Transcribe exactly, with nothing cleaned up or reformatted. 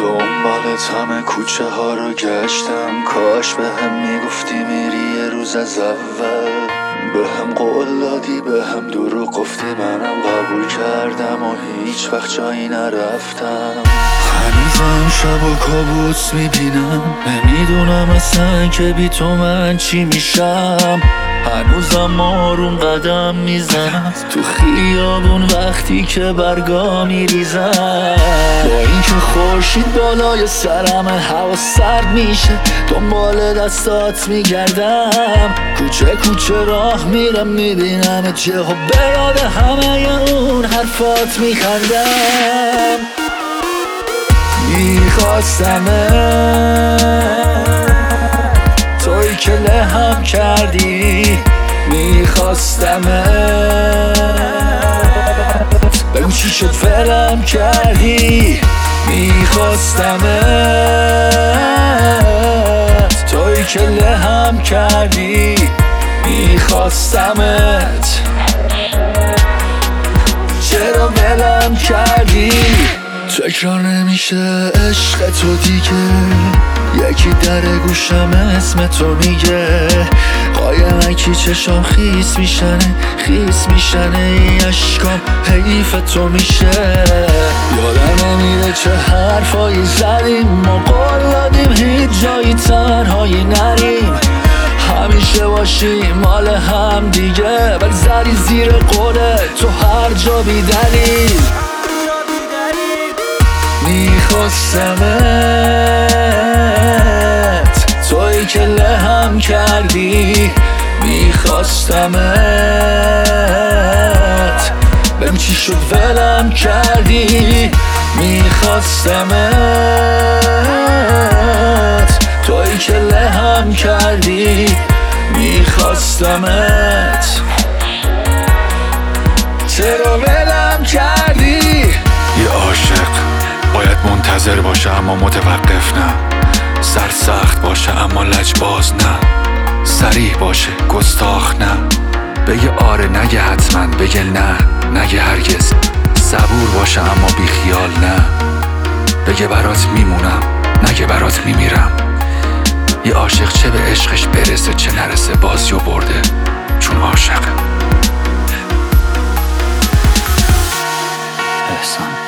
دنبالت همه کوچه ها رو گشتم، کاش به هم میگفتی میری یه روز از اول. به هم قول دادی به هم دروغ گفتی، منم قبول کردم و هیچ وقت جایی نرفتم. هنوزم شب و کابوس میبینم، نمیدونم اصلا که بی تو من چی میشم. هنوزم آروم قدم میزنم تو خیابون وقتی که برگا میریزم. با اینکه خورشید بالای سرمه، هوا سرد میشه، دنبال دستات میگردم. کوچه کوچه راه میرم میبینم چه و برا به همه اون حرفات میخندم. میخواستمت توی که لهم کردی، میخواستمت بگو چی شد فعلم کردی. میخواستمت توی که لهم کردی، میخواستمت چرا ولم کردی. تکرار نمیشه عشق تو دیگه، یکی در گوشم اسم تو میگه. قایم کی چشم خیس میشنه خیس میشنه ای عشقام حیف تو میشه. یادم نمیره چه حرفایی زدیم، ما قول دادیم هیچ جایی تنهایی نریم، همیشه باشیم مال هم دیگه. ولی زدی زیر قوله تو هر جا بی دلیل. میخواستمت توی که لهم کردی، میخواستمت بهم چی شد ولم کردی. میخواستمت توی که لهم کردی، میخواستمت چرا ولم کردی. یه عاشق باید منتظر باشه اما متوقف نه، سرسخت باشه اما لجباز نه، صریح باشه گستاخ نه، بگه آره نگه حتما، بگه نه نگه هرگز، صبور باشه اما بی خیال نه، بگه برات میمونم نگه برات میمیرم. یه عاشق چه به عشقش برسه چه نرسه بازیو برده چون عاشق. احسان